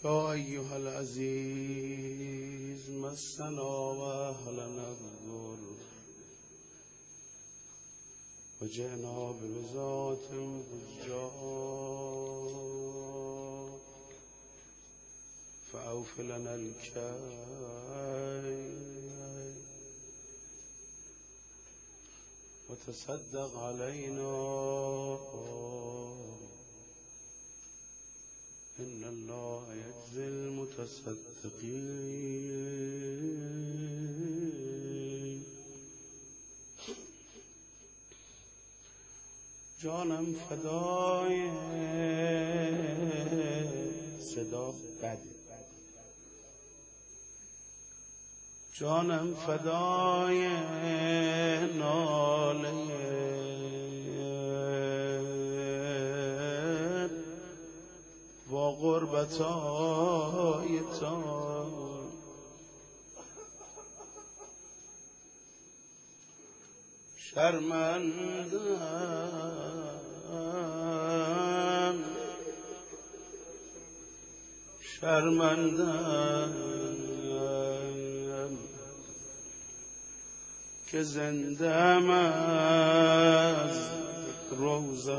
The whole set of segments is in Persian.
یا ایها العزیز مسنا و اهلنا الضر و جئنا ببضاعة مزجاة فأوف لنا الكيل وتصدق علينا إن الله يجزي المتصدقين. جانم فدای صدا بده، جانم فدای ناله با غربتای تا شرمندم که زندم از روزه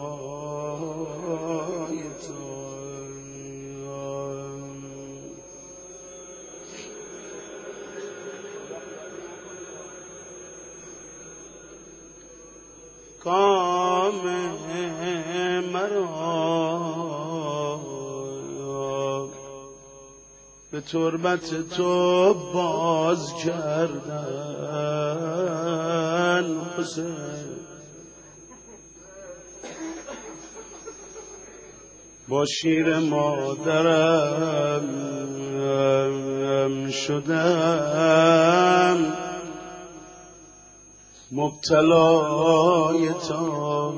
های تو. کام مرا به تربت تو باز کردن حسین، با شیر مادرم شدم مبتلای تو.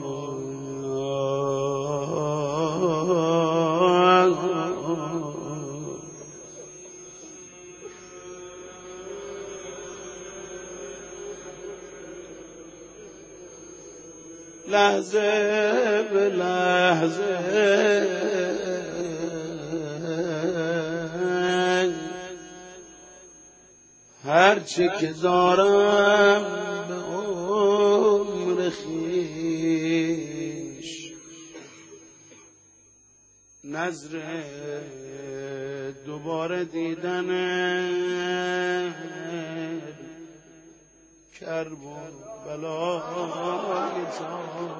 لحظه به لحظه هرچه که دارم به عمر خویش نظر دوباره دیدن کرب و بلای تو.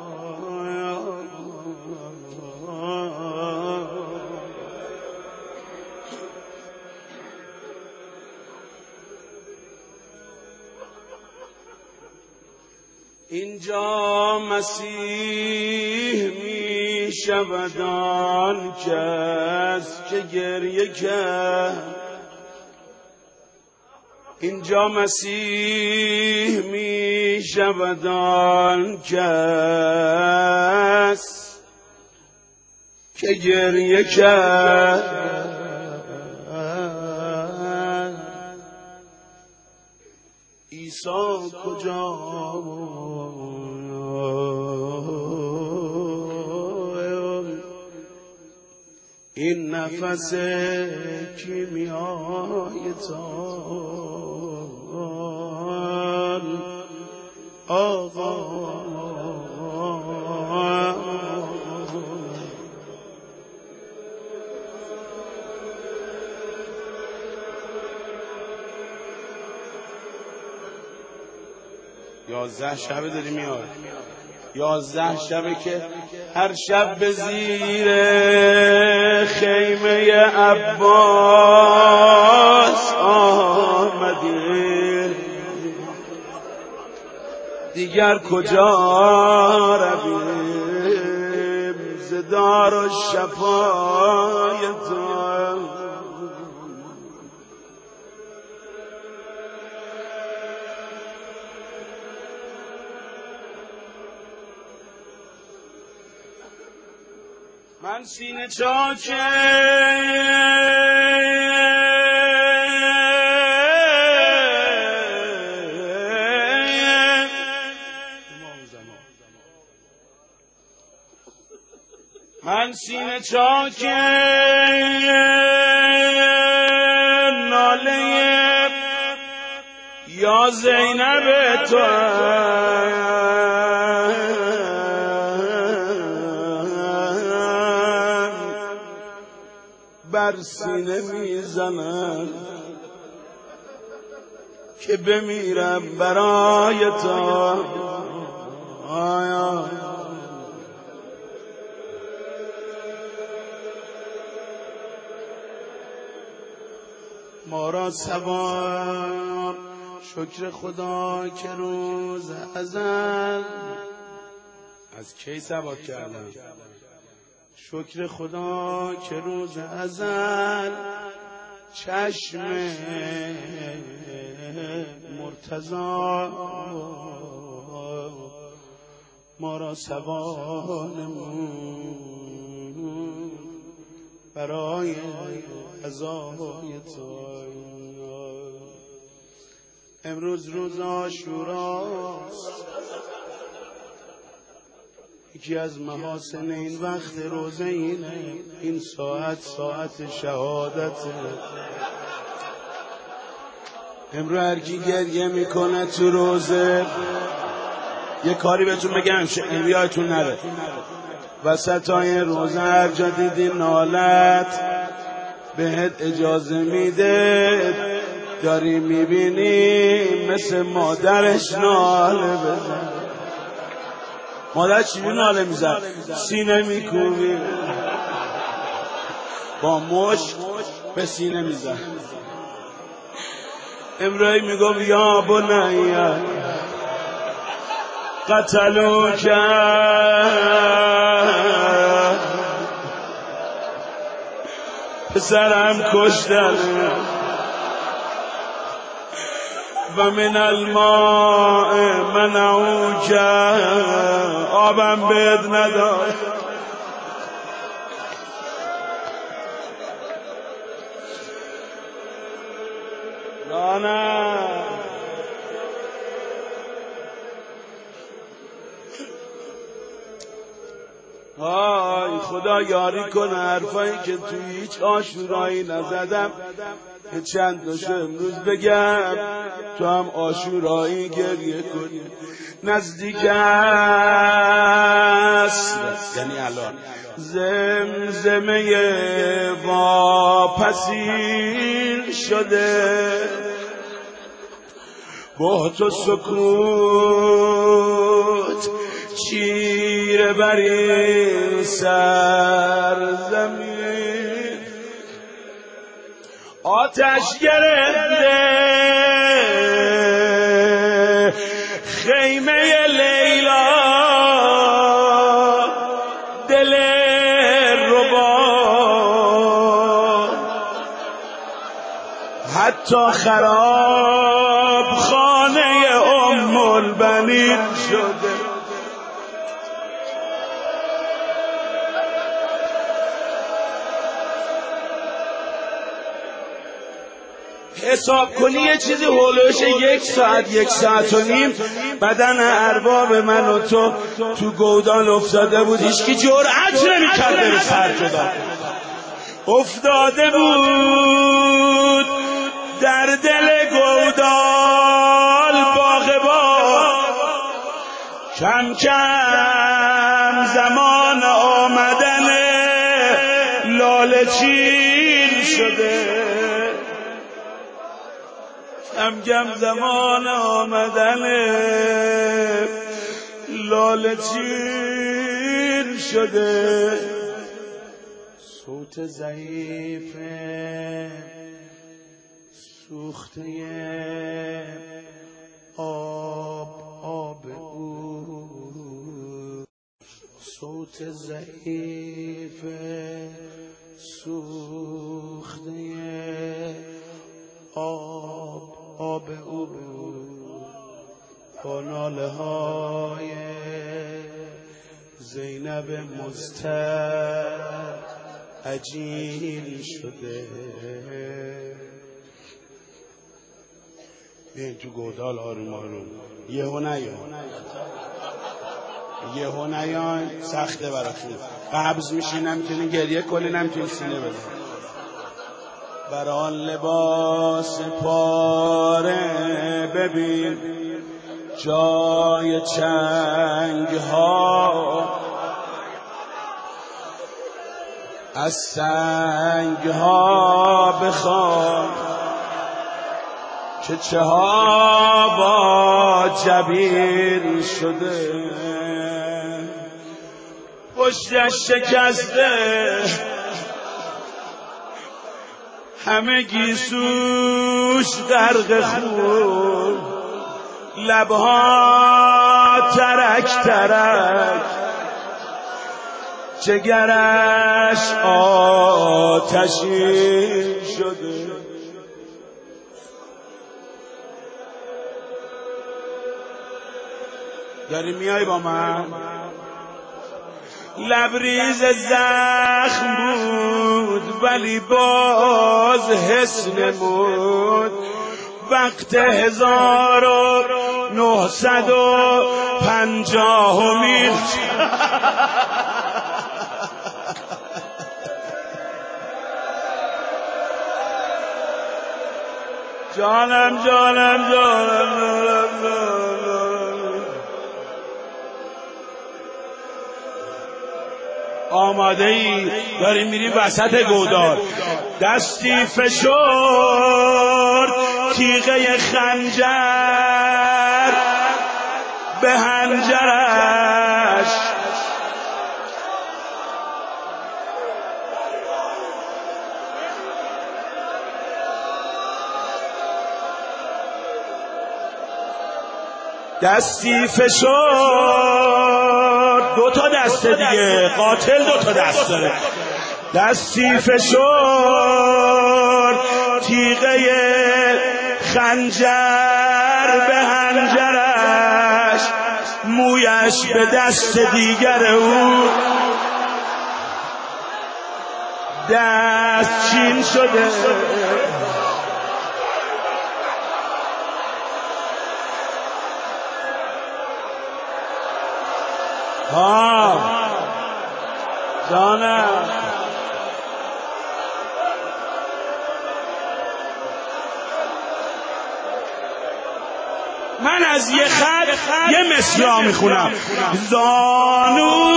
اینجا مسیح می شود آن کس که گریه کرد، اینجا مسیح می شود آن کس که گریه کرد. عیسی کجا این نفس کیمیای تان آقا. یازده شبه داری میاد، 11 شبه که هر شب به زیر خیمه عباس آمدی، دیگر کجا رویم ز دار و شفای تو. من سینه چاکم من سینه چاکم با زینب تو بر سینه میزنم که بمیرم برای تو. ما را سوار شکر خدا که روز ازل از کی سوار کردم؟ شکر خدا که روز ازل چشم مرتضی ما را سوار نمود برای عزای تو. امروز روز عاشوراست، یکی از محاسن این وقت روزه اینه، این ساعت ساعت شهادته. امروز هر کی گریه میکنه تو روزه، یه کاری بهتون بگم یادتون نره، وسطای روزه هر جا دیدی نالت بهت اجازه میده، داری میبینی مثل مادرش ناله بزن. مادر چیزی ناله میزن؟ سینه میکوبی، با مشت به سینه میزن. امروز میگم یا بنیه قتلو کرد، پسرم کشتن و من الماء منعو کرد، آبم بهت نداد. نه آی خدا یاری کنه حرفایی که توی هیچ عاشورایی نزدم که چند تاشو امروز بگم تو هم عاشورایی گریه کنی. نزدیک است یعنی الان زمزمه واپسین شده، بهت و سکوت چیره بر این سرزمین، آتش گرفته خیمه لیلا، دل ربا حتی خراب خانه ام البنین شده. حساب کنی یه چیزی هولوش 1 ساعت 1 ساعت و نیم بدن ارباب من و تو گودال افتاده بود، هیچکی جرأت نمی‌کرد بره سر جدا. افتاده بود در دل گودال باغبان، کم کم زمان آمدن لاله چین شده، کم کم زمان آمدن لاله چین شده. صوت ضعیف سوخته آب او، صوت ضعیف سوخته آب او، با ناله های زینب مضطر عجین شده. بیاین تو گودال آروم آروم، یهو نیاین سخته براتون، قبض میشین، نمیتونین گریه کنین، نمیتونین سینه بزنین. بر آن لباس پاره ببین جای چنگ ها، از سنگ ها بخوان که چه ها با جبین شده، پشتش شکسته همه گیسوش غرق خون، لبها ترک ترک، جگرش آتشین شده. داری میای با من؟ لبریز زخم بود ولی باز حس نمود، وقت 1950 جانم جانم جانم آماده ای؟ داریم میریم وسط گودال، دستی فشرد تیغه خنجر به هنجرش، دستی فشرد، دو تا دسته دیگه، قاتل دو تا دست داره، دستی فشرد تیغه خنجر به هنجرش، مویش به دست دیگر او دست چین شده. جانم من از یه خط یه مصرع میخونم، زانو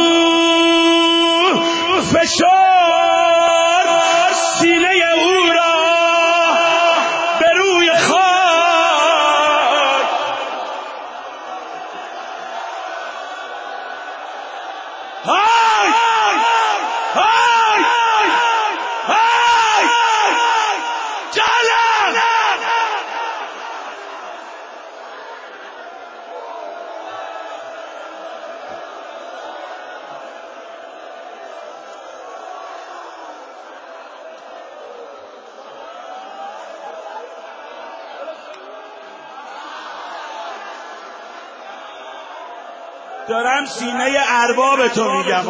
فشار سینه او را به روی خاک، های های های جانم دارم سینه ارباب تو میگم.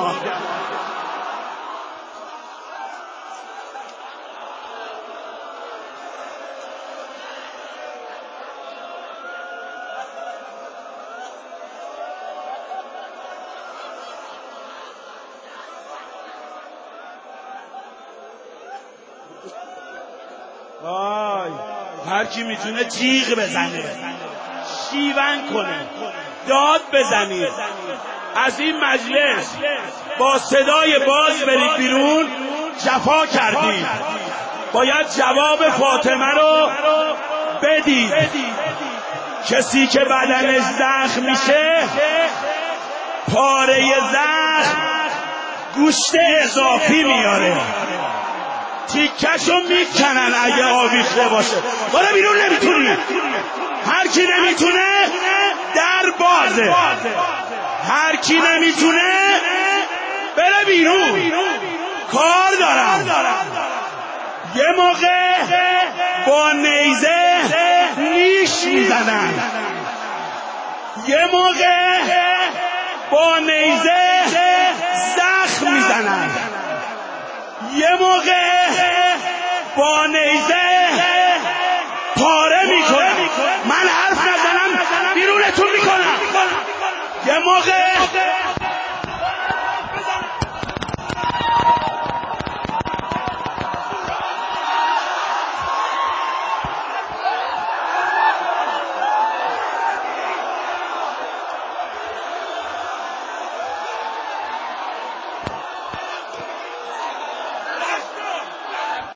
وای هر کی میتونه جیغ بزنه، شیون کنه، داد بزنید، از این مجلس با صدای باز برید بیرون. جفا کردید، باید جواب فاطمه رو بدید. کسی که بدنش زخم میشه، پاره زخم گوشت اضافی میاره، تیکشو میکنن اگه آویخته باشه. بالا بیرون نمیتونی، هر کی نمیتونه در بازه، هر کی نمیتونه بره بیرون. کار دارم. یه موقع با نیزه نیش میزنن، یه موقع با نیزه زخم میزنن، یه موقع با نیزه پاره میکنن. من حرف نزنم بیرونتون میکنم. یه موقع